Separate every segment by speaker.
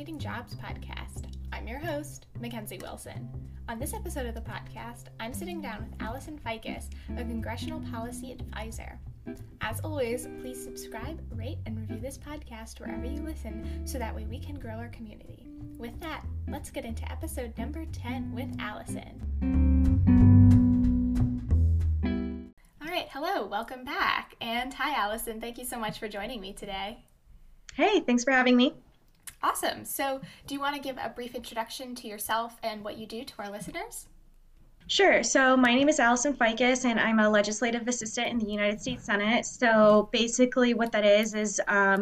Speaker 1: Fascinating Jobs podcast. I'm your host, Mackenzie Wilson. On this episode of the podcast, I'm sitting down with Allison Ficus, a congressional policy advisor. As always, please subscribe, rate, and review this podcast wherever you listen so that way we can grow our community. With that, let's get into episode number 10 with Allison. All right, hello, welcome back. And hi, Allison. Thank you so much for joining me today.
Speaker 2: Hey, thanks for having me.
Speaker 1: Awesome. So do you want to give a brief introduction to yourself and what you do to our listeners?
Speaker 2: Sure. So my name is Allison Ficus, and I'm a legislative assistant in the United States Senate. So basically what that is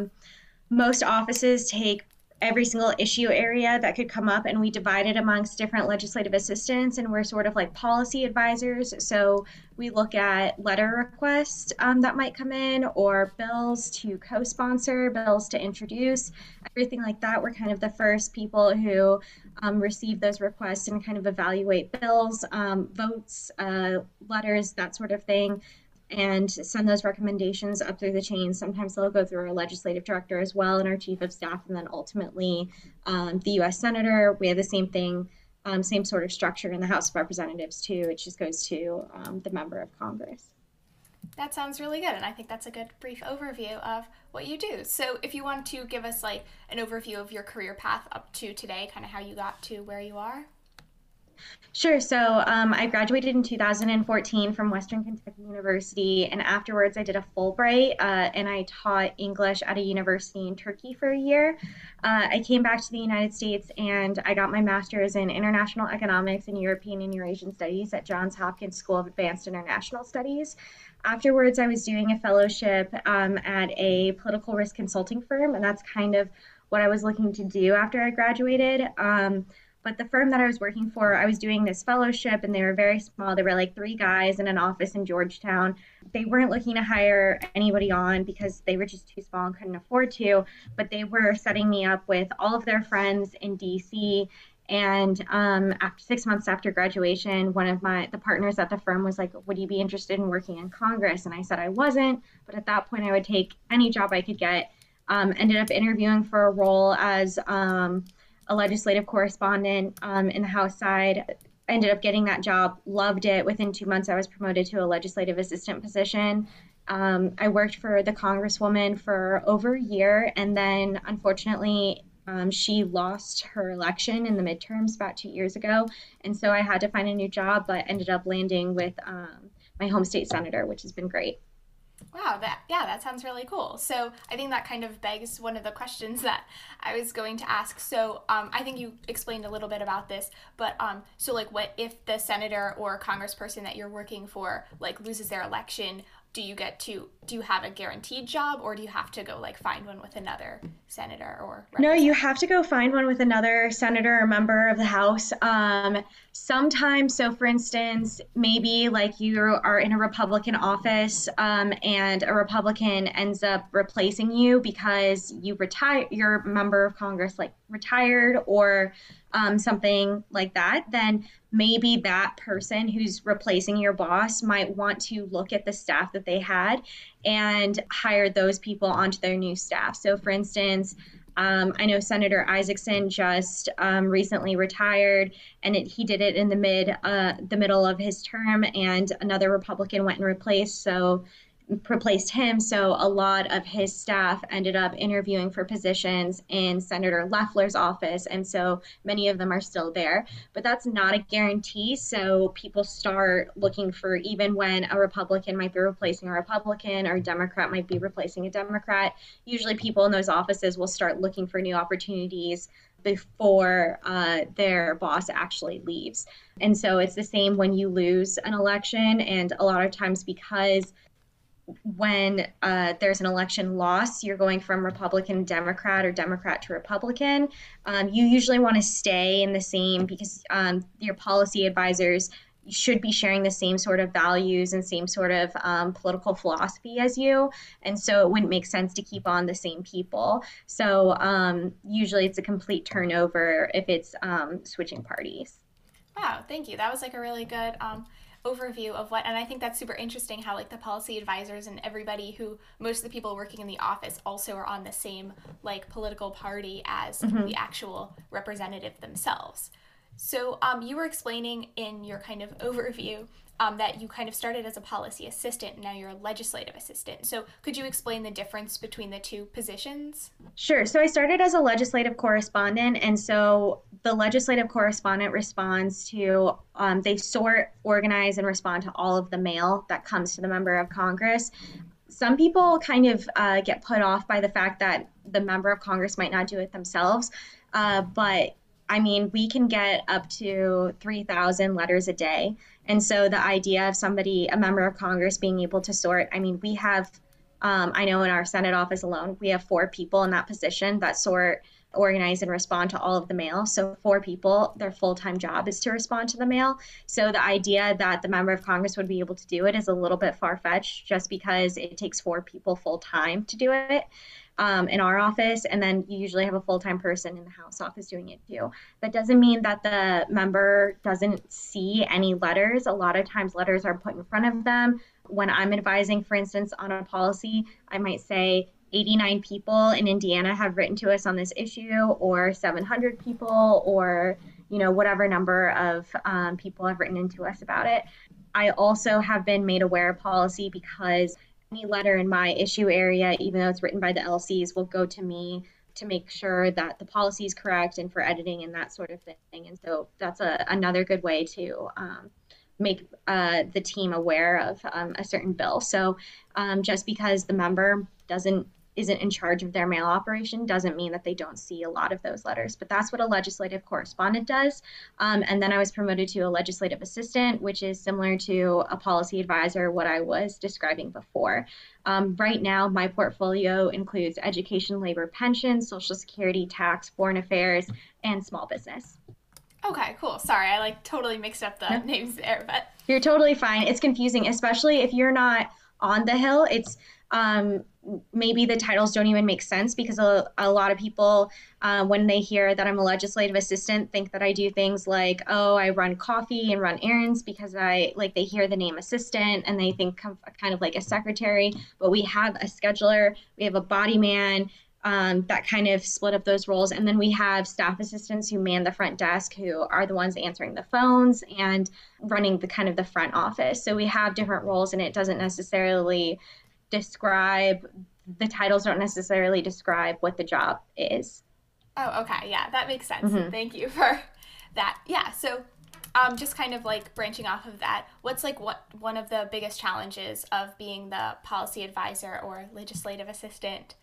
Speaker 2: most offices take every single issue area that could come up, and we divide it amongst different legislative assistants, and we're sort of like policy advisors. So we look at letter requests that might come in, or bills to co-sponsor, bills to introduce, everything like that. We're kind of the first people who receive those requests and kind of evaluate bills, votes, letters, that sort of thing, and send those recommendations up through the chain. Sometimes they'll go through our legislative director as well and our chief of staff, and then ultimately the U.S. Senator. We have the same thing, same sort of structure in the House of Representatives too. It just goes to the member of Congress.
Speaker 1: That sounds really good, and I think that's a good brief overview of what you do. So if you want to give us like an overview of your career path up to today, kind of how you got to where you are.
Speaker 2: Sure. So I graduated in 2014 from Western Kentucky University, and afterwards I did a Fulbright, and I taught English at a university in Turkey for a year. I came back to the United States, and I got my master's in International Economics and European and Eurasian Studies at Johns Hopkins School of Advanced International Studies. Afterwards, I was doing a fellowship at a political risk consulting firm, and that's kind of what I was looking to do after I graduated. But the firm that I was working for, I was doing this fellowship, and they were very small. They were like 3 guys in an office in Georgetown. They weren't looking to hire anybody on because they were just too small and couldn't afford to, but they were setting me up with all of their friends in DC. And after 6 months after graduation, one of the partners at the firm was like, would you be interested in working in Congress? And I said I wasn't, but at that point I would take any job I could get. Ended up interviewing for a role as a legislative correspondent in the House side. I ended up getting that job, loved it. Within 2 months, I was promoted to a legislative assistant position. I worked for the Congresswoman for over a year, and then unfortunately, she lost her election in the midterms about 2 years ago, and so I had to find a new job, but ended up landing with my home state senator, which has been great.
Speaker 1: Wow, that sounds really cool. So I think that kind of begs one of the questions that I was going to ask. So I think you explained a little bit about this, but so like what if the senator or congressperson that you're working for like loses their election? Do you have a guaranteed job, or do you have to go like find one with another senator or
Speaker 2: No, you have to go find one with another senator or member of the House. Sometimes, so for instance, maybe like you are in a Republican office and a Republican ends up replacing you because your member of Congress like retired or something like that, then maybe that person who's replacing your boss might want to look at the staff that they had and hire those people onto their new staff. So for instance, I know Senator Isaacson just recently retired, and he did it in the middle of his term, and another Republican went and replaced him. So a lot of his staff ended up interviewing for positions in Senator Loeffler's office, and so many of them are still there. But that's not a guarantee, so people start looking for, even when a Republican might be replacing a Republican or a Democrat might be replacing a Democrat, usually people in those offices will start looking for new opportunities before their boss actually leaves. And so it's the same when you lose an election, and a lot of times because when there's an election loss, you're going from Republican to Democrat or Democrat to Republican. You usually want to stay in the same, because your policy advisors should be sharing the same sort of values and same sort of political philosophy as you. And so it wouldn't make sense to keep on the same people. So usually it's a complete turnover if it's switching parties.
Speaker 1: Wow, thank you. That was like a really good overview of what, and I think that's super interesting how like the policy advisors and everybody who most of the people working in the office also are on the same like political party as
Speaker 2: Hmm.
Speaker 1: the actual representative themselves. So you were explaining in your kind of overview that you kind of started as a policy assistant and now you're a legislative assistant. So could you explain the difference between the two positions?
Speaker 2: Sure. So I started as a legislative correspondent, and so the legislative correspondent responds to, they sort, organize, and respond to all of the mail that comes to the member of Congress. Some people kind of get put off by the fact that the member of Congress might not do it themselves, but I mean, we can get up to 3,000 letters a day. And so the idea of somebody, a member of Congress, being able to sort, I mean, we have, I know in our Senate office alone, we have 4 people in that position that sort, organize, and respond to all of the mail. So 4 people, their full-time job is to respond to the mail. So the idea that the member of Congress would be able to do it is a little bit far-fetched just because it takes 4 people full-time to do it. In our office, and then you usually have a full-time person in the House office doing it too. That doesn't mean that the member doesn't see any letters. A lot of times letters are put in front of them. When I'm advising, for instance, on a policy, I might say 89 people in Indiana have written to us on this issue, or 700 people, or whatever number of people have written into us about it. I also have been made aware of policy because any letter in my issue area, even though it's written by the LCs, will go to me to make sure that the policy is correct and for editing and that sort of thing. And so that's another good way to make the team aware of a certain bill. So just because the member isn't in charge of their mail operation doesn't mean that they don't see a lot of those letters. But that's what a legislative correspondent does. And then I was promoted to a legislative assistant, which is similar to a policy advisor, what I was describing before. Right now, my portfolio includes education, labor, pensions, Social Security, tax, foreign affairs, and small business.
Speaker 1: Okay, cool. Sorry, I like totally mixed up the
Speaker 2: No,
Speaker 1: names there, but
Speaker 2: you're totally fine. It's confusing, especially if you're not on the Hill. It's um, maybe the titles don't even make sense because a lot of people, when they hear that I'm a legislative assistant, think that I do things like, oh, I run coffee and run errands because they hear the name assistant and they think kind of like a secretary. But we have a scheduler, we have a body man, that kind of split up those roles. And then we have staff assistants who man the front desk, who are the ones answering the phones and running the kind of the front office. So we have different roles, and it doesn't necessarily describe the titles don't necessarily describe what the job is.
Speaker 1: oh, okay, yeah, that makes sense.
Speaker 2: Mm-hmm.
Speaker 1: Thank you for that. Yeah, so just kind of like branching off of that, what's like what one of the biggest challenges of being the policy advisor or legislative assistant?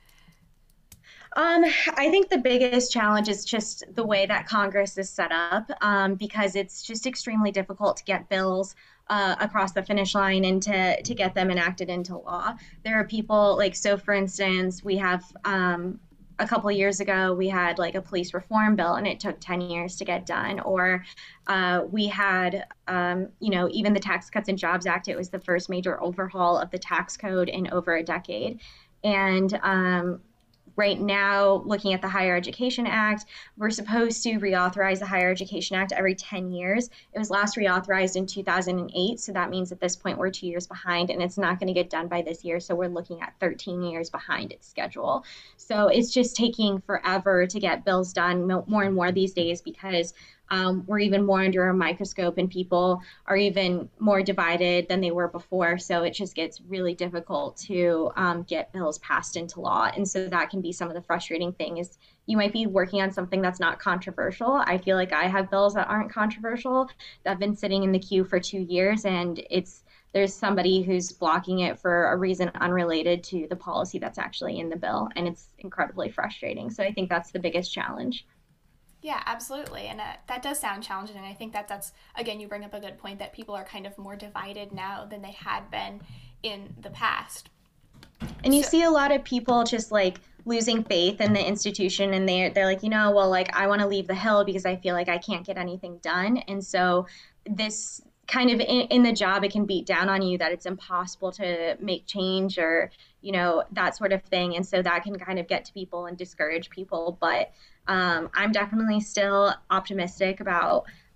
Speaker 2: I think the biggest challenge is just the way that Congress is set up, because it's just extremely difficult to get bills across the finish line and to get them enacted into law. There are people like, so for instance, we have a couple of years ago, we had like a police reform bill and it took 10 years to get done. Or we had, even the Tax Cuts and Jobs Act, it was the first major overhaul of the tax code in over a decade. And right now, looking at the Higher Education Act, we're supposed to reauthorize the Higher Education Act every 10 years. It was last reauthorized in 2008, so that means at this point we're 2 years behind, and it's not going to get done by this year, so we're looking at 13 years behind its schedule. So it's just taking forever to get bills done more and more these days because we're even more under a microscope and people are even more divided than they were before. So it just gets really difficult to get bills passed into law. And so that can be some of the frustrating thing is you might be working on something that's not controversial. I feel like I have bills that aren't controversial that have been sitting in the queue for 2 years and there's somebody who's blocking it for a reason unrelated to the policy that's actually in the bill. And it's incredibly frustrating. So I think that's the biggest challenge.
Speaker 1: Yeah, absolutely. And that does sound challenging. And I think that that's, again, you bring up a good point that people are kind of more divided now than they had been in the past.
Speaker 2: And you
Speaker 1: So,
Speaker 2: see a lot of people just like losing faith in the institution and they're like, well, like I want to leave the Hill because I feel like I can't get anything done. And so this kind of in the job, it can beat down on you that it's impossible to make change or, that sort of thing. And so that can kind of get to people and discourage people. But I'm definitely still optimistic about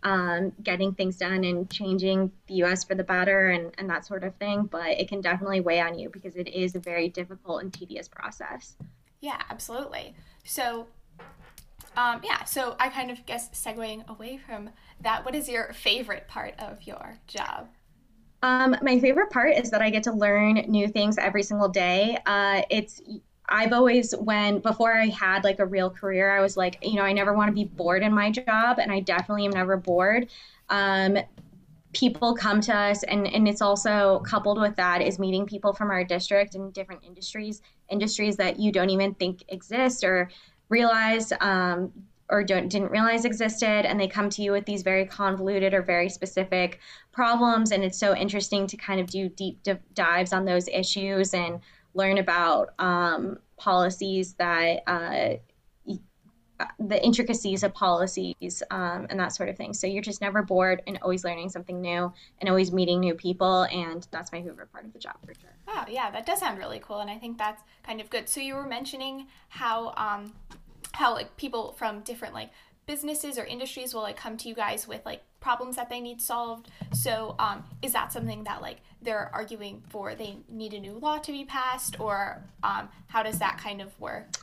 Speaker 2: getting things done and changing the US for the better and that sort of thing. But it can definitely weigh on you because it is a very difficult and tedious process.
Speaker 1: Yeah, absolutely. So, yeah, so I kind of guess segueing away from that, what is your favorite part of your job?
Speaker 2: My favorite part is that I get to learn new things every single day. I've always, before I had like a real career, I was like, I never want to be bored in my job, and I definitely am never bored. Um, People come to us, and it's also coupled with that is meeting people from our district in different industries that you don't even think exist or realize or didn't realize existed, and they come to you with these very convoluted or very specific problems, and it's so interesting to kind of do deep dives on those issues and learn about policies that the intricacies of policies and that sort of thing. So you're just never bored and always learning something new and always meeting new people. And that's my favorite part of the job for sure.
Speaker 1: Wow, yeah, that does sound really cool, and I think that's kind of good. So you were mentioning how like people from different like businesses or industries will like come to you guys with like problems that they need solved. So is that something that like they're arguing for? They need a new law to be passed, or how does that kind of work?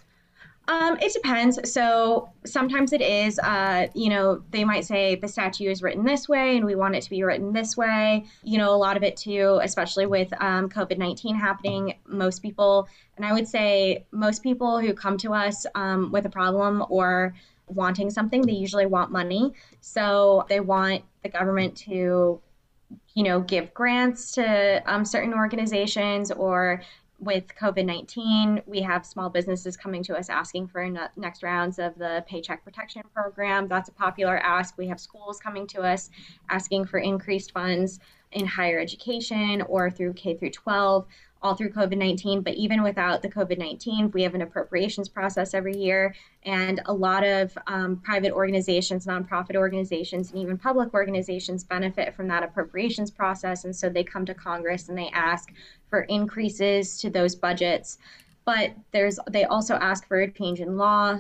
Speaker 2: It depends. So sometimes it is, they might say the statute is written this way and we want it to be written this way. A lot of it too, especially with COVID-19 happening, most people, and I would say most people who come to us with a problem or wanting something, they usually want money. So they want the government to give grants to certain organizations, or with COVID-19, we have small businesses coming to us asking for next rounds of the Paycheck Protection Program. That's a popular ask. We have schools coming to us asking for increased funds in higher education or through K through 12, all through COVID-19. But even without the COVID-19, we have an appropriations process every year. And a lot of private organizations, nonprofit organizations, and even public organizations benefit from that appropriations process. And so they come to Congress and they ask for increases to those budgets. But they also ask for a change in law.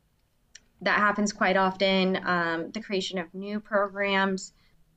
Speaker 2: That happens quite often, the creation of new programs,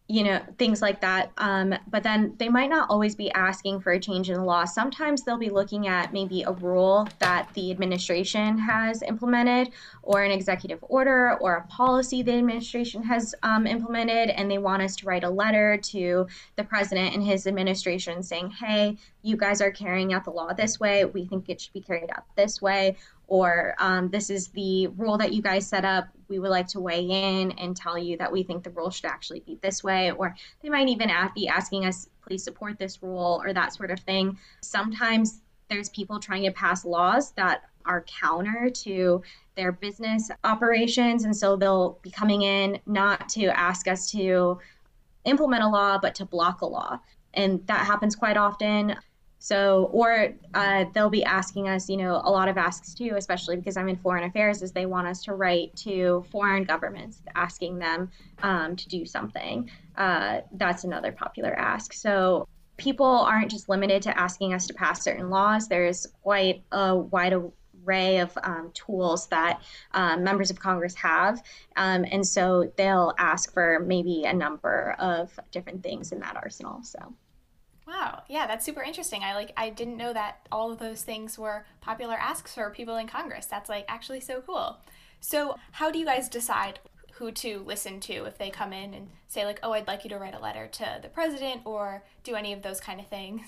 Speaker 2: things like that. But then they might not always be asking for a change in the law. Sometimes they'll be looking at maybe a rule that the administration has implemented, or an executive order, or a policy the administration has implemented, and they want us to write a letter to the president and his administration saying, hey, you guys are carrying out the law this way. We think it should be carried out this way. Or this is the rule that you guys set up. We would like to weigh in and tell you that we think the rule should actually be this way. Or they might even be asking us, please support this rule, or that sort of thing. Sometimes there's people trying to pass laws that are counter to their business operations. And so they'll be coming in not to ask us to implement a law, but to block a law. And that happens quite often. So, or they'll be asking us, a lot of asks too, especially because I'm in foreign affairs, is they want us to write to foreign governments asking them to do something. That's another popular ask. So people aren't just limited to asking us to pass certain laws. There's quite a wide array of tools that members of Congress have. And so they'll ask for maybe a number of different things in that arsenal. So.
Speaker 1: Wow, yeah, that's super interesting. I didn't know that all of those things were popular asks for people in Congress. That's like actually so cool. So, how do you guys decide who to listen to if they come in and say like, "Oh, I'd like you to write a letter to the president," or do any of those kind of things?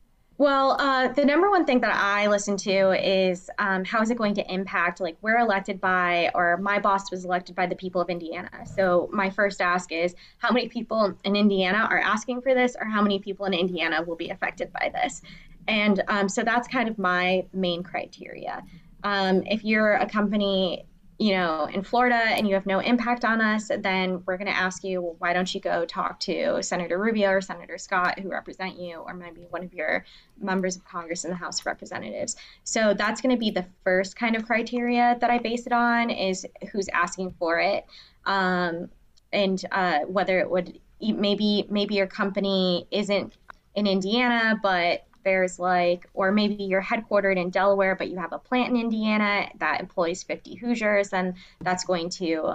Speaker 2: Well, the number one thing that I listen to is how is it going to impact, like we're elected by, or my boss was elected by the people of Indiana. So my first ask is how many people in Indiana are asking for this, or how many people in Indiana will be affected by this? And so that's kind of my main criteria. If you're a company in Florida and you have no impact on us, then we're going to ask you, well, why don't you go talk to Senator Rubio or Senator Scott, who represent you, or maybe one of your members of Congress in the House of Representatives. So that's going to be the first kind of criteria that I base it on, is who's asking for it, and whether it would maybe your company isn't in Indiana, but there's or maybe you're headquartered in Delaware, but you have a plant in Indiana that employs 50 Hoosiers, then that's going to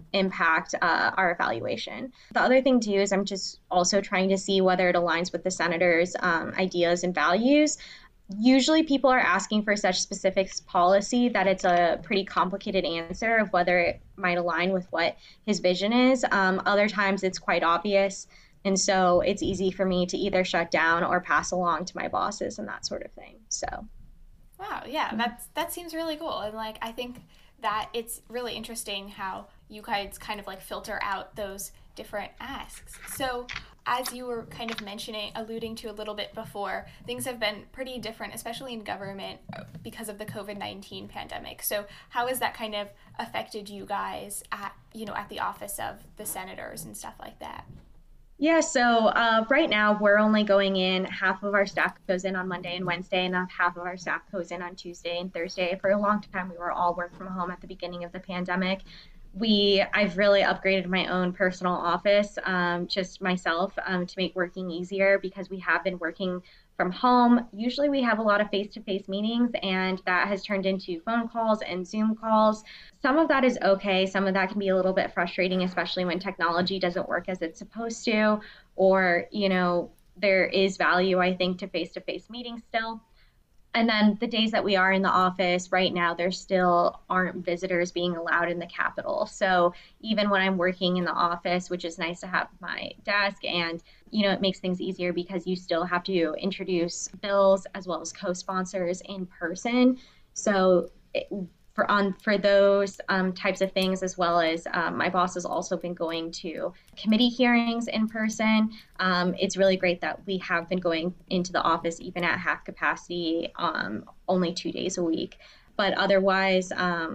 Speaker 2: impact our evaluation. The other thing too is I'm just also trying to see whether it aligns with the senators' ideas and values. Usually people are asking for such specific policy that it's a pretty complicated answer of whether it might align with what his vision is. Other times it's quite obvious. And so it's easy for me to either shut down or pass along to my bosses and that sort of thing. So,
Speaker 1: Wow, yeah, that seems really cool. And like I think that it's really interesting how you guys kind of like filter out those different asks. So, as you were kind of mentioning, alluding to a little bit before, things have been pretty different, especially in government because of the COVID-19 pandemic. So, how has that kind of affected you guys at, at the office of the senators and stuff like that?
Speaker 2: yeah, so right now we're only going in, half of our staff goes in on Monday and Wednesday, and half of our staff goes in on Tuesday and Thursday. For a long time, we were all work from home at the beginning of the pandemic. I've really upgraded my own personal office, just myself, to make working easier because we have been working from home. Usually we have a lot of face-to-face meetings, and that has turned into phone calls and Zoom calls. Some of that is okay. Some of that can be a little bit frustrating, especially when technology doesn't work as it's supposed to, or, there is value, I think, to face-to-face meetings still. And then the days that we are in the office right now, there still aren't visitors being allowed in the Capitol. So even when I'm working in the office, which is nice to have my desk, and it makes things easier because you still have to introduce bills as well as co-sponsors in person. So for those types of things, as well as my boss has also been going to committee hearings in person. It's really great that we have been going into the office even at half capacity, only 2 days a week. But otherwise,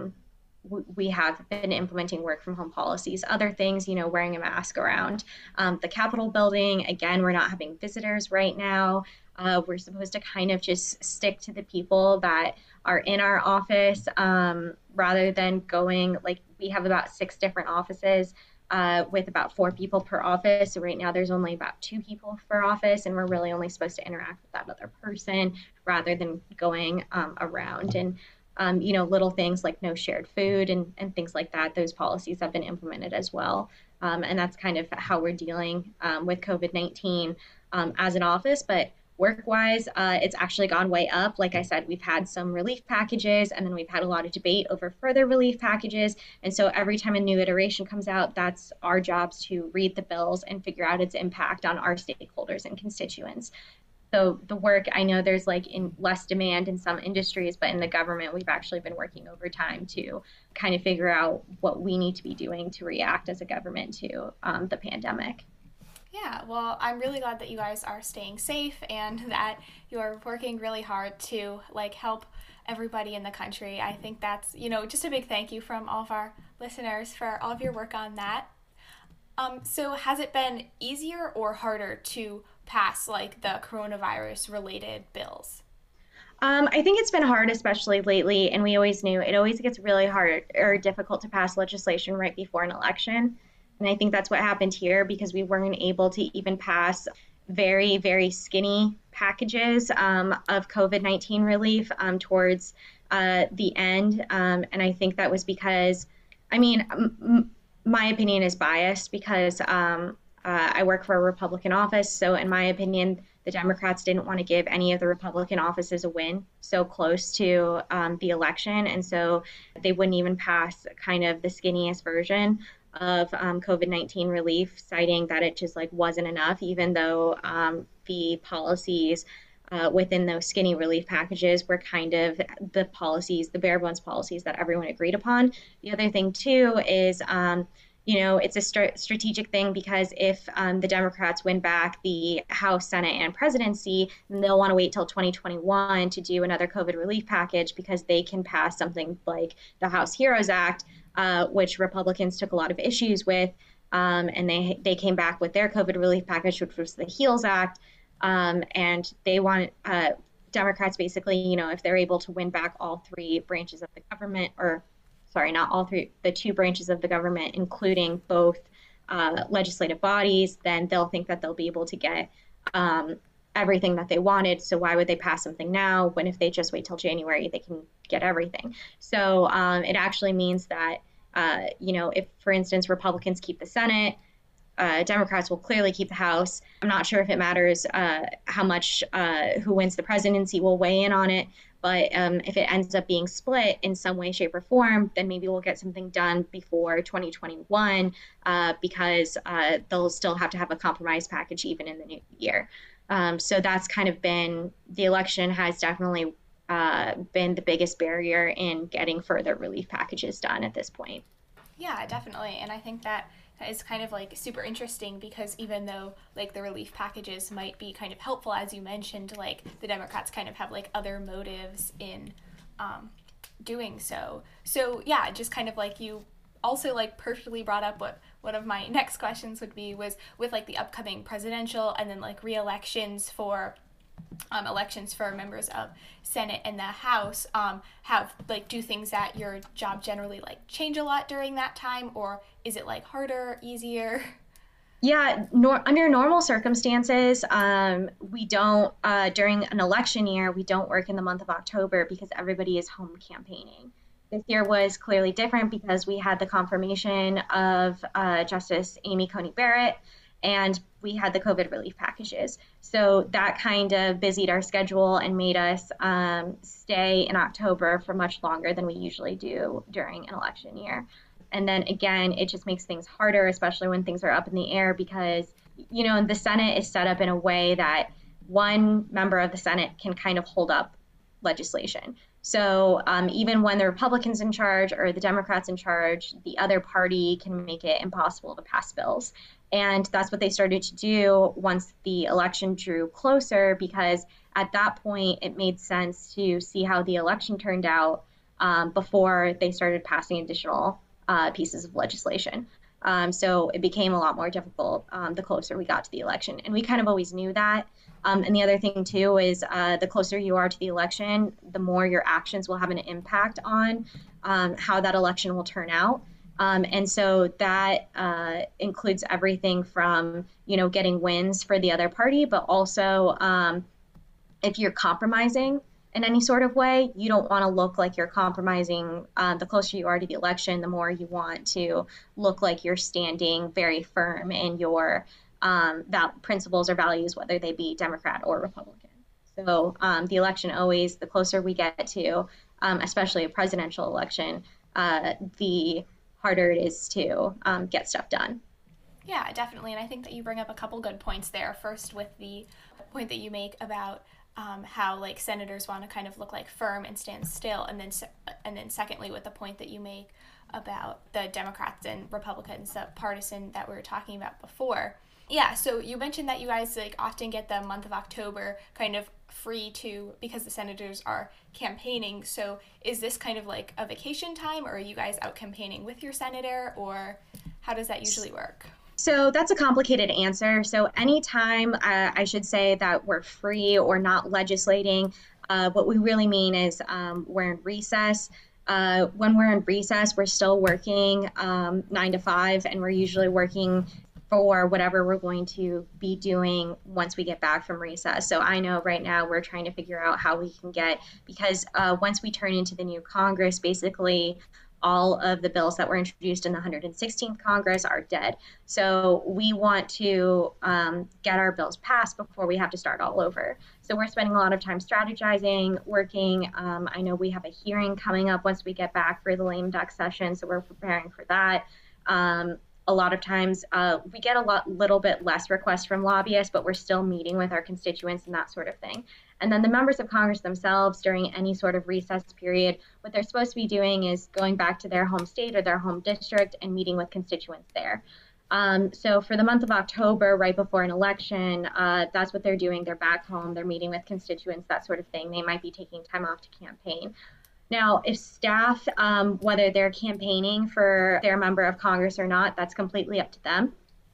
Speaker 2: we have been implementing work from home policies. Other things, wearing a mask around the Capitol building. Again, we're not having visitors right now. We're supposed to kind of just stick to the people that are in our office, rather than going, like, we have about 6 different offices with about 4 people per office. So right now there's only about 2 people per office, and we're really only supposed to interact with that other person rather than going around. And little things like no shared food and things like that, those policies have been implemented as well. And that's kind of how we're dealing with COVID-19 as an office. But work-wise, it's actually gone way up. Like I said, we've had some relief packages, and then we've had a lot of debate over further relief packages. And so every time a new iteration comes out, that's our jobs to read the bills and figure out its impact on our stakeholders and constituents. So the work, I know there's like in less demand in some industries, but in the government, we've actually been working overtime to kind of figure out what we need to be doing to react as a government to the pandemic.
Speaker 1: Yeah, well, I'm really glad that you guys are staying safe and that you're working really hard to like help everybody in the country. I think that's, just a big thank you from all of our listeners for all of your work on that. So has it been easier or harder to pass like the coronavirus related bills?
Speaker 2: I think it's been hard, especially lately, and we always knew it always gets really hard or difficult to pass legislation right before an election. And I think that's what happened here because we weren't able to even pass very, very skinny packages of COVID-19 relief towards the end. And I think that was because, my opinion is biased because I work for a Republican office. So in my opinion, the Democrats didn't want to give any of the Republican offices a win so close to the election. And so they wouldn't even pass kind of the skinniest version of COVID-19 relief, citing that it just like wasn't enough, even though the policies within those skinny relief packages were kind of the policies, the bare bones policies that everyone agreed upon. The other thing too is, it's a strategic thing because if the Democrats win back the House, Senate, and presidency, then they'll want to wait till 2021 to do another COVID relief package because they can pass something like the House HEROES Act, which Republicans took a lot of issues with, and they came back with their COVID relief package, which was the HEALS Act, and they want Democrats basically, if they're able to win back all 3 branches of the government, or sorry, not all 3, the 2 branches of the government, including both legislative bodies, then they'll think that they'll be able to get everything that they wanted. So why would they pass something now when if they just wait till January, they can get everything? So it actually means that If, for instance, Republicans keep the Senate, Democrats will clearly keep the House. I'm not sure if it matters how much who wins the presidency will weigh in on it. But if it ends up being split in some way, shape, or form, then maybe we'll get something done before 2021 because they'll still have to have a compromise package even in the new year. So that's kind of been the election has definitely been the biggest barrier in getting further relief packages done at this point.
Speaker 1: Yeah, definitely. And I think that is kind of like super interesting because even though like the relief packages might be kind of helpful, as you mentioned, like the Democrats kind of have like other motives in doing so. So yeah, just kind of like you also like perfectly brought up what one of my next questions would be was with like the upcoming presidential and then like re-elections for elections for members of Senate and the House, have like do things at your job generally like change a lot during that time, or is it like harder, easier?
Speaker 2: Yeah, under normal circumstances, we don't, during an election year, we don't work in the month of October because everybody is home campaigning. This year was clearly different because we had the confirmation of Justice Amy Coney Barrett and we had the COVID relief packages. So that kind of busied our schedule and made us stay in October for much longer than we usually do during an election year. And then again, it just makes things harder, especially when things are up in the air because, the Senate is set up in a way that one member of the Senate can kind of hold up legislation. So even when the Republicans in charge or the Democrats in charge, the other party can make it impossible to pass bills. And that's what they started to do once the election drew closer, because at that point, it made sense to see how the election turned out before they started passing additional pieces of legislation. So it became a lot more difficult the closer we got to the election. And we kind of always knew that. And the other thing, too, is the closer you are to the election, the more your actions will have an impact on how that election will turn out. And so that includes everything from, getting wins for the other party, but also if you're compromising in any sort of way, you don't want to look like you're compromising. The closer you are to the election, the more you want to look like you're standing very firm in your principles or values, whether they be Democrat or Republican. So the election always, the closer we get to, especially a presidential election, the harder it is to get stuff done.
Speaker 1: Yeah, definitely. And I think that you bring up a couple good points there. First, with the point that you make about how like senators want to kind of look like firm and stand still, and then secondly with the point that you make about the Democrats and Republicans, the partisan that we were talking about before. Yeah, so you mentioned that you guys like often get the month of October kind of free to because the senators are campaigning. So is this kind of like a vacation time, or are you guys out campaigning with your senator, or how does that usually work?
Speaker 2: So that's a complicated answer. So anytime I should say that we're free or not legislating, what we really mean is we're in recess. When we're in recess, we're still working 9 to 5, and we're usually working for whatever we're going to be doing once we get back from recess. So I know right now we're trying to figure out how we can because once we turn into the new Congress, basically all of the bills that were introduced in the 116th Congress are dead. So we want to get our bills passed before we have to start all over. So we're spending a lot of time strategizing, working. I know we have a hearing coming up once we get back for the lame duck session, so we're preparing for that. A lot of times we get little bit less requests from lobbyists, but we're still meeting with our constituents and that sort of thing. And then the members of Congress themselves, during any sort of recess period, what they're supposed to be doing is going back to their home state or their home district and meeting with constituents there. So for the month of October, right before an election, that's what they're doing. They're back home, they're meeting with constituents, that sort of thing. They might be taking time off to campaign. Now, if staff, whether they're campaigning for their member of Congress or not, that's completely up to them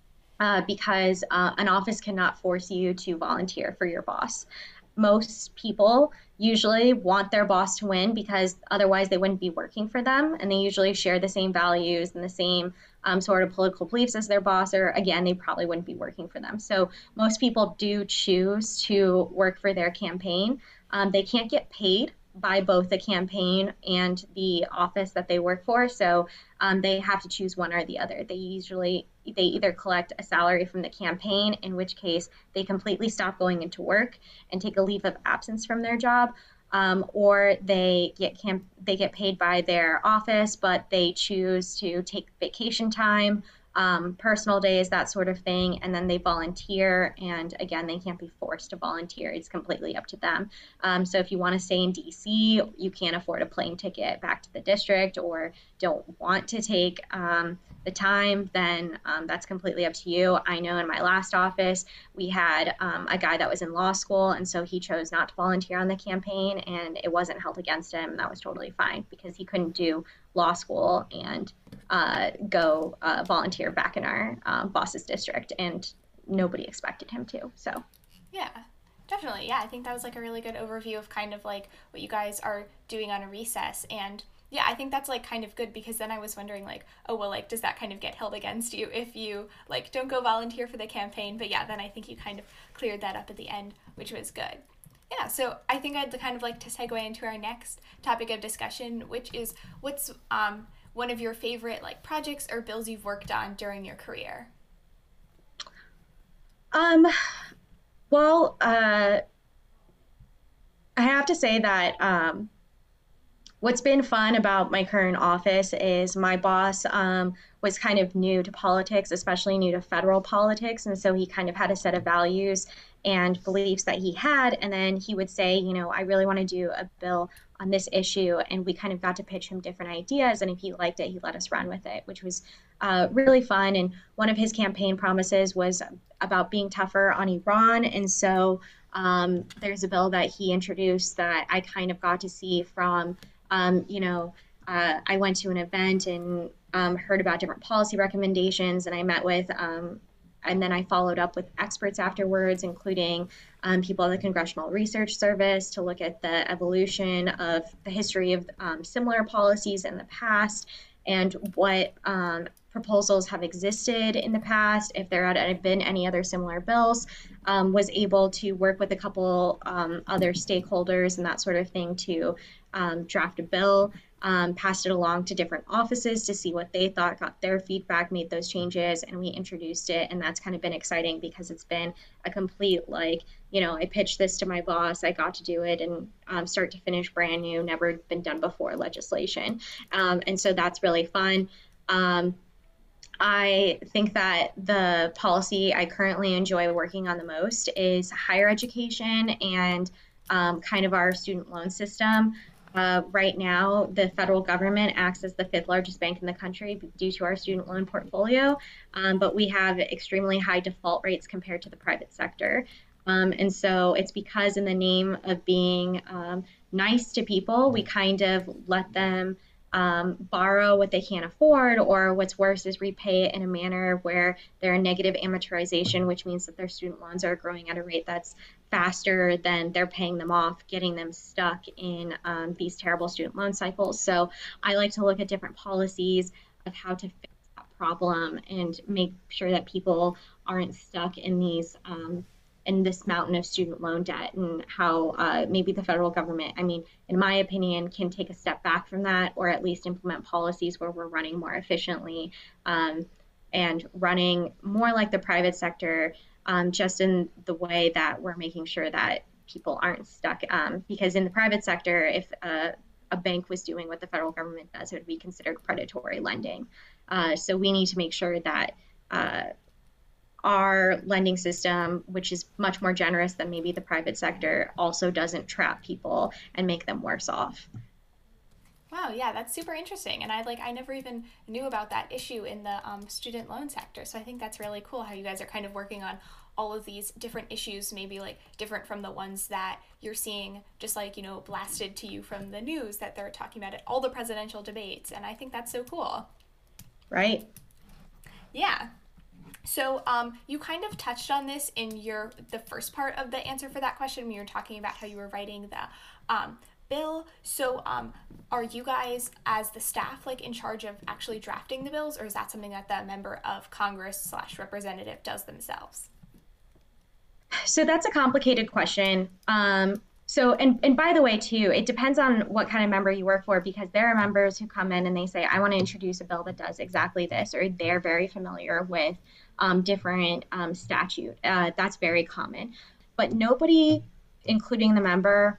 Speaker 2: because an office cannot force you to volunteer for your boss. Most people usually want their boss to win because otherwise they wouldn't be working for them, and they usually share the same values and the same sort of political beliefs as their boss, or again, they probably wouldn't be working for them. So most people do choose to work for their campaign. They can't get paid by both the campaign and the office that they work for. So they have to choose one or the other. They either collect a salary from the campaign, in which case they completely stop going into work and take a leave of absence from their job, or they get paid by their office, but they choose to take vacation time, personal days, that sort of thing, and then they volunteer. And again, they can't be forced to volunteer. It's completely up to them. So if you want to stay in DC, you can't afford a plane ticket back to the district, or don't want to take the time, then that's completely up to you. I know in my last office, we had a guy that was in law school, and so he chose not to volunteer on the campaign, and it wasn't held against him. That was totally fine because he couldn't do law school and go volunteer back in our boss's district, and nobody expected him to. So,
Speaker 1: Yeah, definitely. Yeah, I think that was like a really good overview of kind of like what you guys are doing on a recess. And yeah, I think that's like kind of good because then I was wondering like, oh, well, like, does that kind of get held against you if you like don't go volunteer for the campaign? But yeah, then I think you kind of cleared that up at the end, which was good. Yeah, so I think I'd kind of like to segue into our next topic of discussion, which is what's one of your favorite like projects or bills you've worked on during your career?
Speaker 2: um, well, I have to say that what's been fun about my current office is my boss was kind of new to politics, especially new to federal politics. And so he kind of had a set of values and beliefs that he had. And then he would say, I really want to do a bill on this issue. And we kind of got to pitch him different ideas. And if he liked it, he let us run with it, which was really fun. And one of his campaign promises was about being tougher on Iran. And so there's a bill that he introduced that I kind of got to see from I went to an event and heard about different policy recommendations, and I met with, and then I followed up with experts afterwards, including people at the Congressional Research Service to look at the evolution of the history of similar policies in the past and what proposals have existed in the past, if there had been any other similar bills, was able to work with a couple other stakeholders and that sort of thing to draft a bill, passed it along to different offices to see what they thought, got their feedback, made those changes, and we introduced it. And that's kind of been exciting because it's been a complete, I pitched this to my boss, I got to do it, and start to finish brand new, never been done before legislation. And so that's really fun. I think that the policy I currently enjoy working on the most is higher education and kind of our student loan system. Right now, the federal government acts as the fifth largest bank in the country due to our student loan portfolio, but we have extremely high default rates compared to the private sector. And so it's because, in the name of being nice to people, we kind of let them borrow what they can't afford, or what's worse is repay it in a manner where they're in negative amortization, which means that their student loans are growing at a rate that's faster than they're paying them off, getting them stuck in these terrible student loan cycles. So I like to look at different policies of how to fix that problem and make sure that people aren't stuck in this mountain of student loan debt, and how maybe the federal government, in my opinion, can take a step back from that, or at least implement policies where we're running more efficiently and running more like the private sector, just in the way that we're making sure that people aren't stuck. Because in the private sector, if a bank was doing what the federal government does, it would be considered predatory lending. So we need to make sure that our lending system, which is much more generous than maybe the private sector, also doesn't trap people and make them worse off.
Speaker 1: Wow, yeah, that's super interesting, and I never even knew about that issue in the student loan sector. So I think that's really cool how you guys are kind of working on all of these different issues, maybe like different from the ones that you're seeing, just like blasted to you from the news that they're talking about at all the presidential debates, and I think that's so cool.
Speaker 2: Right?
Speaker 1: Yeah. So you kind of touched on this in the first part of the answer for that question when you were talking about how you were writing the bill. So are you guys, as the staff, like in charge of actually drafting the bills, or is that something that the member of Congress / representative does themselves?
Speaker 2: So that's a complicated question. So, and by the way, too, it depends on what kind of member you work for because there are members who come in and they say, I want to introduce a bill that does exactly this, or they're very familiar with different statute. That's very common. But nobody, including the member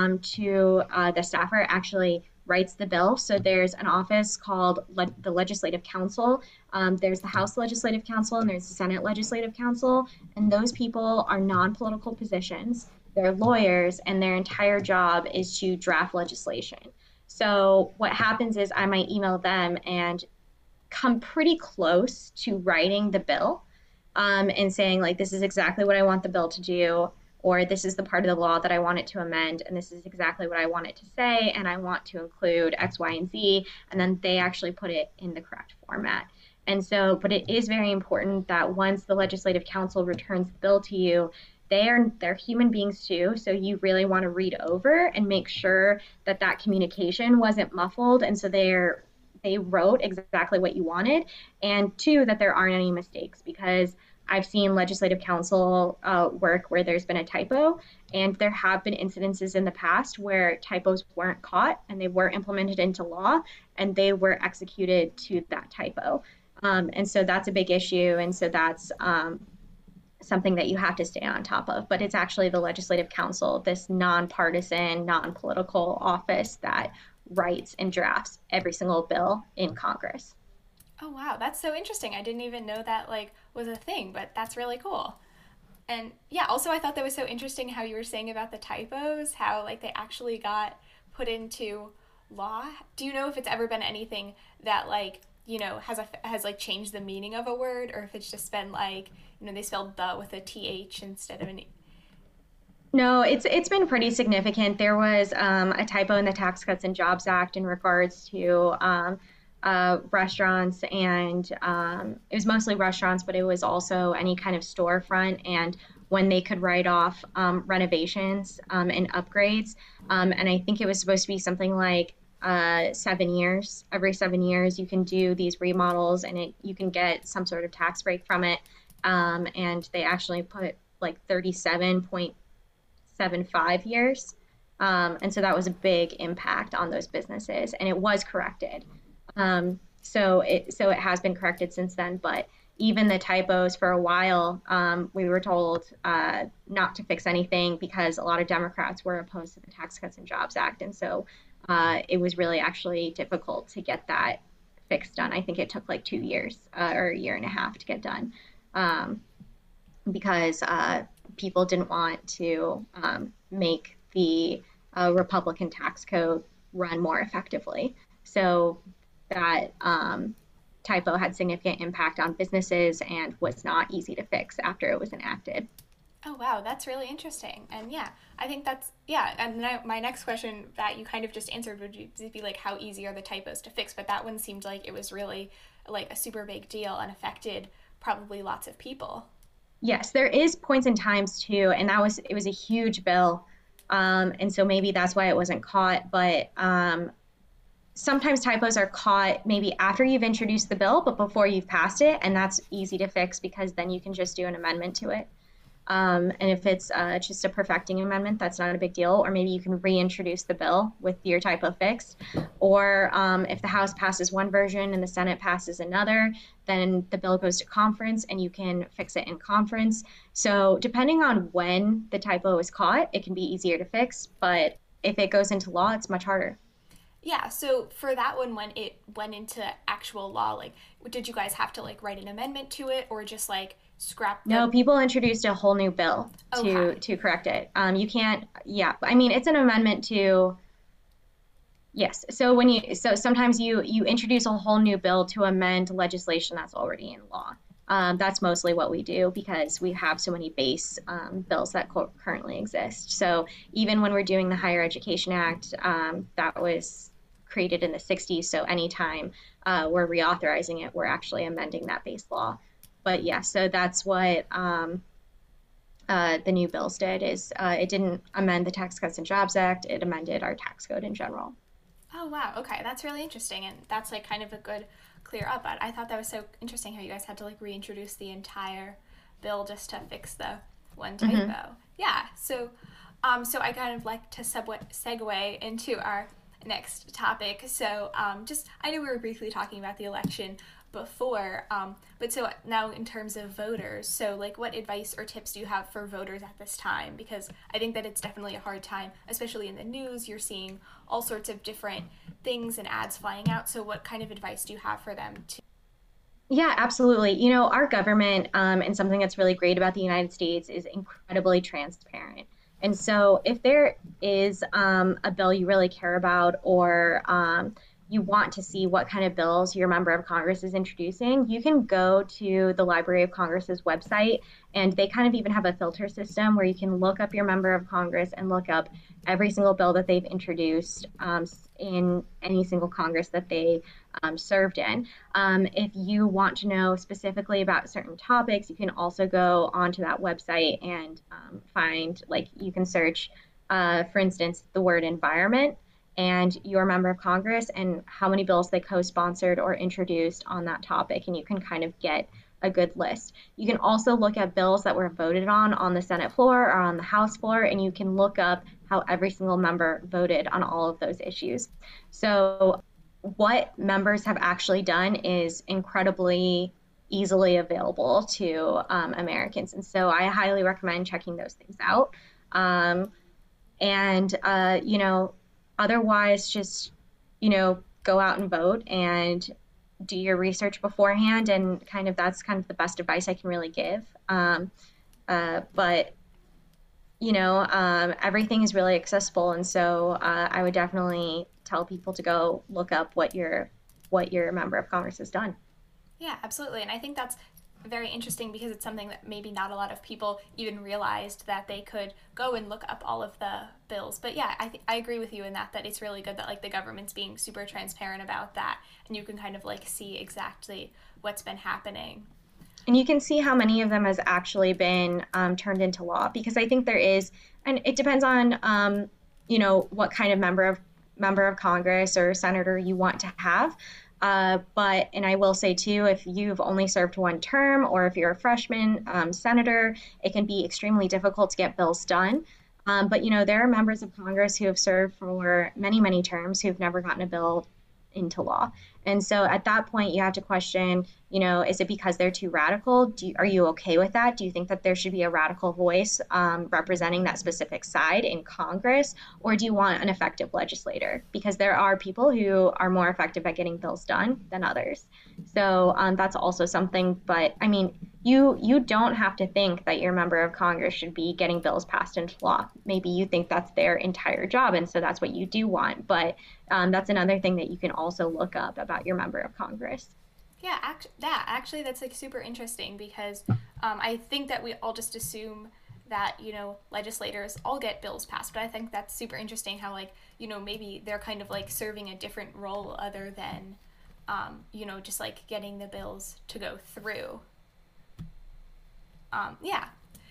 Speaker 2: to the staffer, actually writes the bill. So there's an office called the Legislative Council. There's the House Legislative Council and there's the Senate Legislative Council. And those people are non-political positions. They're lawyers, and their entire job is to draft legislation. So what happens is I might email them and come pretty close to writing the bill and saying, like, this is exactly what I want the bill to do, or this is the part of the law that I want it to amend, and this is exactly what I want it to say, and I want to include X, Y, and Z, and then they actually put it in the correct format. And so, but it is very important that once the Legislative Council returns the bill to you, they're human beings too, so you really want to read over and make sure that that communication wasn't muffled, and so they wrote exactly what you wanted, and two, that there aren't any mistakes, because I've seen legislative council work where there's been a typo, and there have been incidences in the past where typos weren't caught and they were implemented into law and they were executed to that typo. And so that's a big issue, and so that's something that you have to stay on top of. But it's actually the Legislative Council, this nonpartisan, non-political office that writes and drafts every single bill in Congress.
Speaker 1: Oh wow, that's so interesting. I didn't even know that like was a thing, but that's really cool. And yeah, also I thought that was so interesting how you were saying about the typos, how like they actually got put into law. Do you know if it's ever been anything that like, has like changed the meaning of a word, or if it's just been like, they spelled the with a th instead of an e?
Speaker 2: No, it's been pretty significant. There was a typo in the Tax Cuts and Jobs Act in regards to restaurants, and it was mostly restaurants, but it was also any kind of storefront, and when they could write off renovations and upgrades. And I think it was supposed to be something like 7 years. Every 7 years, you can do these remodels, and you can get some sort of tax break from it. And they actually put like 37.75 years. And so that was a big impact on those businesses, and it was corrected. So it has been corrected since then, but even the typos for a while, we were told not to fix anything because a lot of Democrats were opposed to the Tax Cuts and Jobs Act, and so it was really actually difficult to get that fixed done. I think it took like 2 years or a year and a half to get done because people didn't want to make the Republican tax code run more effectively. So that typo had significant impact on businesses and was not easy to fix after it was enacted.
Speaker 1: Oh wow, that's really interesting. And yeah, I think that's yeah. And my next question that you kind of just answered would be like, how easy are the typos to fix? But that one seemed like it was really like a super big deal and affected probably lots of people.
Speaker 2: Yes, there is points and times too, and it was a huge bill, and so maybe that's why it wasn't caught. But sometimes typos are caught maybe after you've introduced the bill, but before you've passed it, and that's easy to fix because then you can just do an amendment to it. And if it's just a perfecting amendment, that's not a big deal. Or maybe you can reintroduce the bill with your typo fixed. Or if the House passes one version and the Senate passes another, then the bill goes to conference and you can fix it in conference. So depending on when the typo is caught, it can be easier to fix. But if it goes into law, it's much harder.
Speaker 1: Yeah, so for that one, when it went into actual law, like, did you guys have to like write an amendment to it, or just like scrap the?
Speaker 2: No, people introduced a whole new bill
Speaker 1: Okay.
Speaker 2: to correct it. You can't, yeah. I mean, it's an amendment to, yes. So sometimes you introduce a whole new bill to amend legislation that's already in law. That's mostly what we do because we have so many base bills that currently exist. So even when we're doing the Higher Education Act, that was created in the 60s. So anytime we're reauthorizing it, we're actually amending that base law. But yeah, so that's what the new bills did is it didn't amend the Tax Cuts and Jobs Act, it amended our tax code in general.
Speaker 1: Oh wow, okay, that's really interesting, and that's like kind of a good clear up. But I thought that was so interesting how you guys had to like reintroduce the entire bill just to fix the one typo.
Speaker 2: Hmm.
Speaker 1: Yeah. So, So I kind of like to segue into our next topic. So just I know we were briefly talking about the election before, but so now in terms of voters, so like what advice or tips do you have for voters at this time? Because I think that it's definitely a hard time, especially in the news. You're seeing all sorts of different things and ads flying out. So what kind of advice do you have for them to?
Speaker 2: Yeah, absolutely. You know, our government, and something that's really great about the United States is incredibly transparent. And so, if there is a bill you really care about, or you want to see what kind of bills your member of Congress is introducing, you can go to the Library of Congress's website, and they kind of even have a filter system where you can look up your member of Congress and look up every single bill that they've introduced in any single Congress that they served in. If you want to know specifically about certain topics, you can also go onto that website and find, like, you can search, for instance, the word environment and your member of Congress and how many bills they co sponsored or introduced on that topic. And you can kind of get a good list. You can also look at bills that were voted on the Senate floor or on the House floor, and you can look up how every single member voted on all of those issues. So what members have actually done is incredibly easily available to Americans. And so I highly recommend checking those things out. You know, otherwise, just, you know, go out and vote and do your research beforehand. And kind of that's kind of the best advice I can really give. But everything is really accessible, and so I would definitely tell people to go look up what your member of Congress has done.
Speaker 1: Yeah, absolutely. And I think that's very interesting because it's something that maybe not a lot of people even realized that they could go and look up all of the bills. But yeah, I agree with you in that it's really good that like the government's being super transparent about that and you can kind of like see exactly what's been happening.
Speaker 2: And you can see how many of them has actually been turned into law, because I think there is, and it depends on what kind of member of Congress or senator you want to have. And I will say too, if you've only served one term or if you're a freshman senator, it can be extremely difficult to get bills done. But there are members of Congress who have served for many, many terms who've never gotten a bill into law. And so at that point, you have to question, is it because they're too radical? Are you okay with that? Do you think that there should be a radical voice representing that specific side in Congress? Or do you want an effective legislator? Because there are people who are more effective at getting bills done than others. So that's also something. But I mean, you don't have to think that your member of Congress should be getting bills passed into law. Maybe you think that's their entire job, and so that's what you do want. But that's another thing that you can also look up about your member of Congress.
Speaker 1: Yeah, actually, that's like super interesting because I think that we all just assume that legislators all get bills passed, but I think that's super interesting how like maybe they're kind of like serving a different role other than just like getting the bills to go through. Yeah.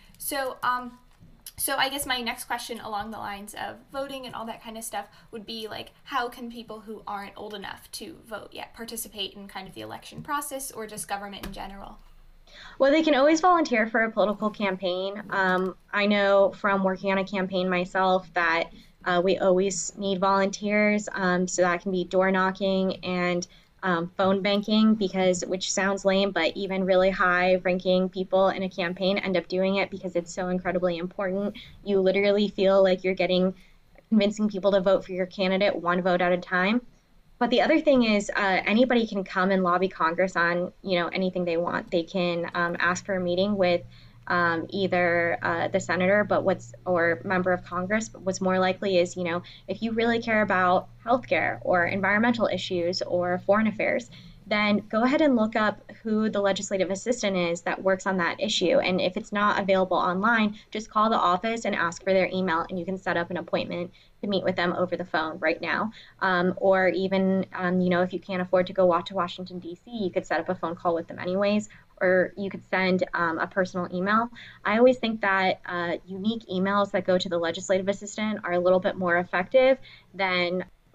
Speaker 1: So I guess my next question along the lines of voting and all that kind of stuff would be like, how can people who aren't old enough to vote yet participate in kind of the election process or just government in general?
Speaker 2: Well, they can always volunteer for a political campaign. I know from working on a campaign myself that we always need volunteers. So that can be door knocking and phone banking, which sounds lame, but even really high ranking people in a campaign end up doing it because it's so incredibly important. You literally feel like you're convincing people to vote for your candidate one vote at a time. But the other thing is anybody can come and lobby Congress on anything they want. They can ask for a meeting with either the senator, or member of Congress. But what's more likely is, if you really care about healthcare or environmental issues or foreign affairs, then go ahead and look up who the legislative assistant is that works on that issue. And if it's not available online, just call the office and ask for their email, and you can set up an appointment to meet with them over the phone right now. Or even, if you can't afford to go walk to Washington, D.C., you could set up a phone call with them anyways, or you could send a personal email. I always think that unique emails that go to the legislative assistant are a little bit more effective than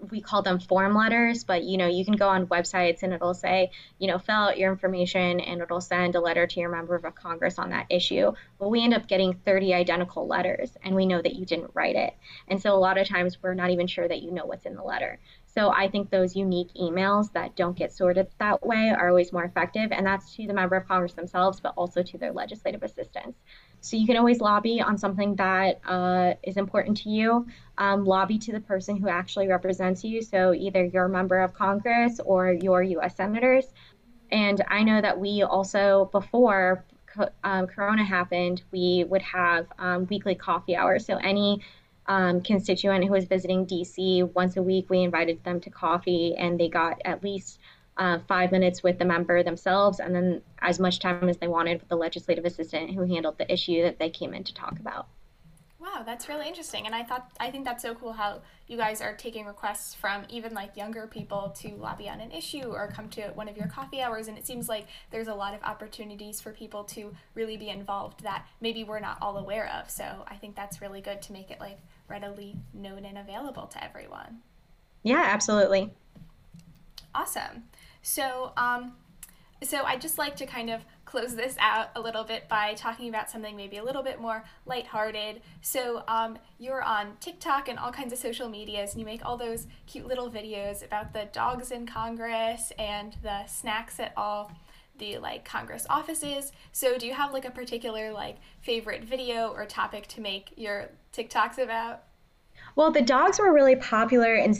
Speaker 2: we call them form letters, but you can go on websites and it'll say, fill out your information and it'll send a letter to your member of Congress on that issue. Well, we end up getting 30 identical letters and we know that you didn't write it. And so a lot of times we're not even sure that you know what's in the letter. So I think those unique emails that don't get sorted that way are always more effective. And that's to the member of Congress themselves, but also to their legislative assistants. So you can always lobby on something that is important to you. Lobby to the person who actually represents you. So either your member of Congress or your U.S. senators. And I know that we also, before Corona happened, we would have weekly coffee hours. So any constituent who was visiting DC once a week, we invited them to coffee and they got at least 5 minutes with the member themselves and then as much time as they wanted with the legislative assistant who handled the issue that they came in to talk about.
Speaker 1: Wow, that's really interesting. And I think that's so cool how you guys are taking requests from even like younger people to lobby on an issue or come to one of your coffee hours. And it seems like there's a lot of opportunities for people to really be involved that maybe we're not all aware of. So I think that's really good to make it like readily known and available to everyone.
Speaker 2: Yeah, absolutely.
Speaker 1: Awesome. So, so I'd just like to kind of close this out a little bit by talking about something maybe a little bit more lighthearted. So you're on TikTok and all kinds of social medias, and you make all those cute little videos about the dogs in Congress and the snacks at all the like Congress offices. So do you have like a particular like favorite video or topic to make your TikToks about?
Speaker 2: Well, the dogs were really popular, and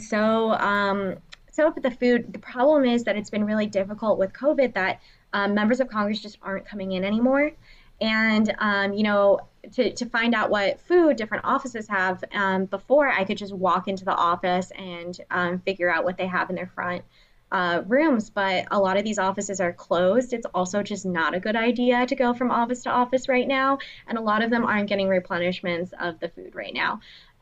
Speaker 2: so with the food, the problem is that it's been really difficult with COVID that members of Congress just aren't coming in anymore. And, to find out what food different offices have, before I could just walk into the office and figure out what they have in their front rooms. But a lot of these offices are closed. It's also just not a good idea to go from office to office right now. And a lot of them aren't getting replenishments of the food right now.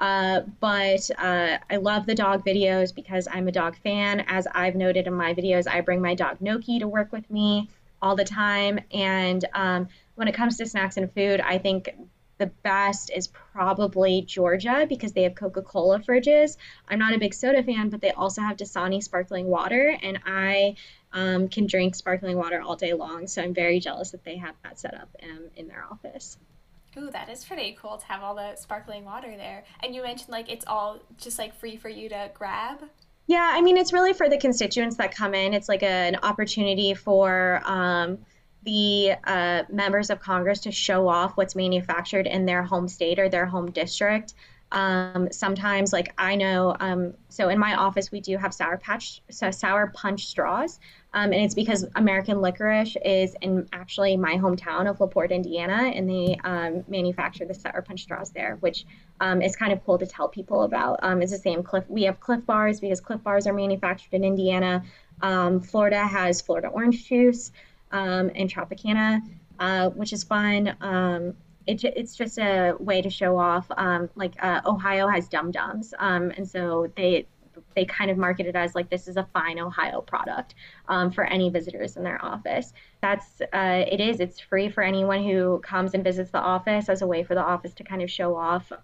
Speaker 2: But I love the dog videos because I'm a dog fan. As I've noted in my videos, I bring my dog Noki to work with me all the time. And when it comes to snacks and food, I think the best is probably Georgia because they have Coca-Cola fridges. I'm not a big soda fan, but they also have Dasani sparkling water, and I can drink sparkling water all day long. So I'm very jealous that they have that set up in their office.
Speaker 1: Ooh, that is pretty cool to have all the sparkling water there. And you mentioned like it's all just like free for you to grab.
Speaker 2: Yeah, I mean, it's really for the constituents that come in. It's like an opportunity for the members of Congress to show off what's manufactured in their home state or their home district. Sometimes, like I know, so in my office we do have Sour Punch straws, and it's because American Licorice is in actually my hometown of LaPorte, Indiana, and they manufacture the Sour Punch straws there, which is kind of cool to tell people about. It's the same Cliff. We have Cliff Bars because Cliff Bars are manufactured in Indiana. Florida has Florida orange juice and Tropicana, which is fun. It's just a way to show off. Ohio has Dum Dums, and so they kind of market it as like this is a fine Ohio product for any visitors in their office. It's free for anyone who comes and visits the office as a way for the office to kind of show off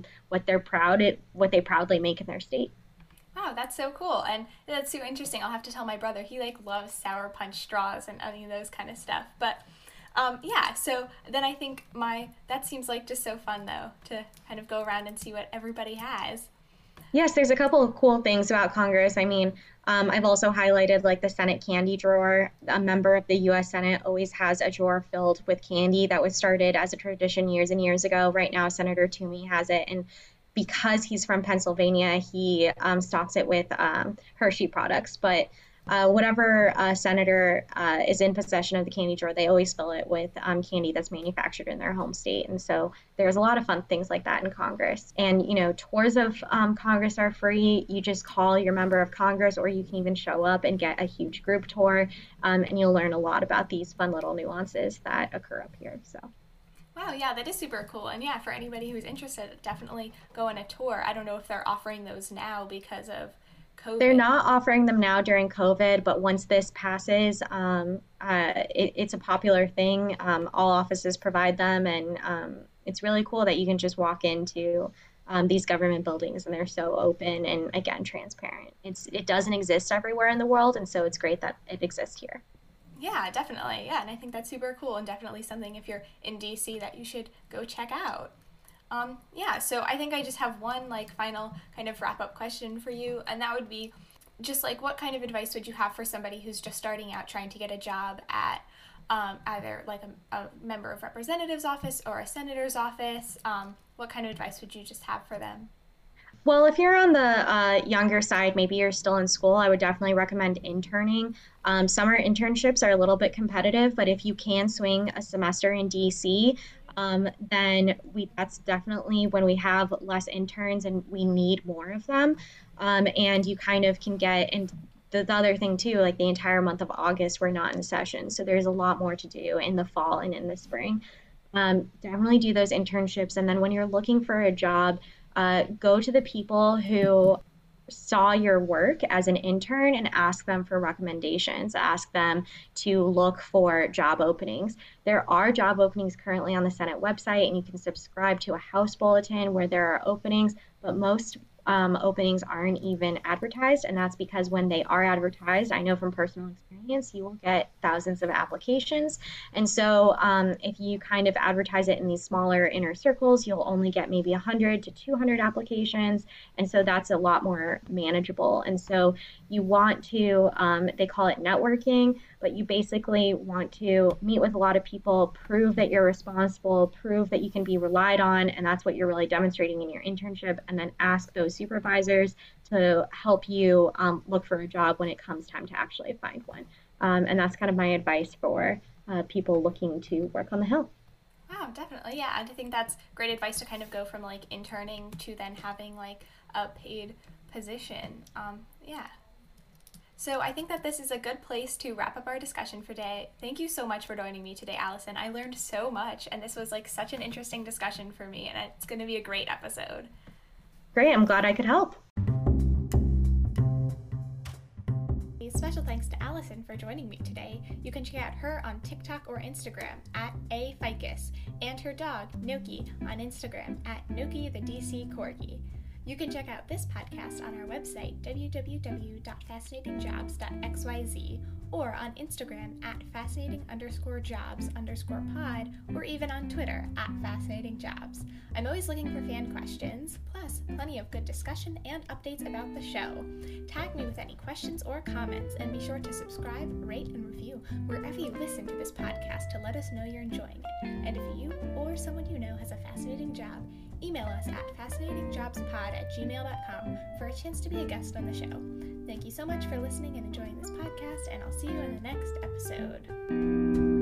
Speaker 2: what they proudly make in their state.
Speaker 1: Wow, that's so cool. And that's so interesting. I'll have to tell my brother. He like loves Sour Punch straws and any of those kind of stuff. But yeah, so then I think that seems like just so fun though to kind of go around and see what everybody has.
Speaker 2: Yes, there's a couple of cool things about Congress. I mean, I've also highlighted like the Senate candy drawer. A member of the U.S. Senate always has a drawer filled with candy that was started as a tradition years and years ago. Right now, Senator Toomey has it, and because he's from Pennsylvania, he stocks it with Hershey products. But whatever senator is in possession of the candy drawer, they always fill it with candy that's manufactured in their home state. And so there's a lot of fun things like that in Congress. And, tours of Congress are free. You just call your member of Congress, or you can even show up and get a huge group tour. And you'll learn a lot about these fun little nuances that occur up here. So.
Speaker 1: Wow, yeah, that is super cool. And yeah, for anybody who's interested, definitely go on a tour. I don't know if they're offering those now because of COVID.
Speaker 2: They're not offering them now during COVID, but once this passes, it's a popular thing. All offices provide them, and it's really cool that you can just walk into these government buildings, and they're so open and, again, transparent. It doesn't exist everywhere in the world, and so it's great that it exists here.
Speaker 1: Yeah, definitely. Yeah, and I think that's super cool and definitely something if you're in DC that you should go check out. Yeah, so I think I just have one like final kind of wrap up question for you, and that would be just like what kind of advice would you have for somebody who's just starting out trying to get a job at either like a member of representative's office or a senator's office? What kind of advice would you just have for them?
Speaker 2: Well, if you're on the younger side, maybe you're still in school, I would definitely recommend interning. Summer internships are a little bit competitive, but if you can swing a semester in DC, then that's definitely when we have less interns and we need more of them. And you kind of can get, and the other thing too, like the entire month of August, we're not in session. So there's a lot more to do in the fall and in the spring. Definitely do those internships. And then when you're looking for a job, go to the people who saw your work as an intern and ask them for recommendations, ask them to look for job openings. There are job openings currently on the Senate website, and you can subscribe to a House bulletin where there are openings, but most openings aren't even advertised, and that's because when they are advertised, I know from personal experience, you will get thousands of applications. And so if you kind of advertise it in these smaller inner circles, you'll only get maybe 100 to 200 applications. And so that's a lot more manageable. And so you want to, they call it networking, but you basically want to meet with a lot of people, prove that you're responsible, prove that you can be relied on, and that's what you're really demonstrating in your internship, and then ask those supervisors to help you look for a job when it comes time to actually find one. And that's kind of my advice for people looking to work on the Hill.
Speaker 1: Wow, definitely. Yeah, I think that's great advice to kind of go from like interning to then having like a paid position. Yeah. So I think that this is a good place to wrap up our discussion for today. Thank you so much for joining me today, Allison. I learned so much, and this was like such an interesting discussion for me, and it's going to be a great episode.
Speaker 2: Great, I'm glad I could help.
Speaker 1: Special thanks to Allison for joining me today. You can check out her on TikTok or Instagram at aficus, and her dog, Noki, on Instagram at Noki the DC Corgi. You can check out this podcast on our website, www.fascinatingjobs.xyz, or on Instagram at fascinating_jobs_pod, or even on Twitter at fascinatingjobs. I'm always looking for fan questions, plus plenty of good discussion and updates about the show. Tag me with any questions or comments, and be sure to subscribe, rate, and review wherever you listen to this podcast to let us know you're enjoying it. And if you or someone you know has a fascinating job, email us at fascinatingjobspod@gmail.com for a chance to be a guest on the show. Thank you so much for listening and enjoying this podcast, and I'll see you in the next episode.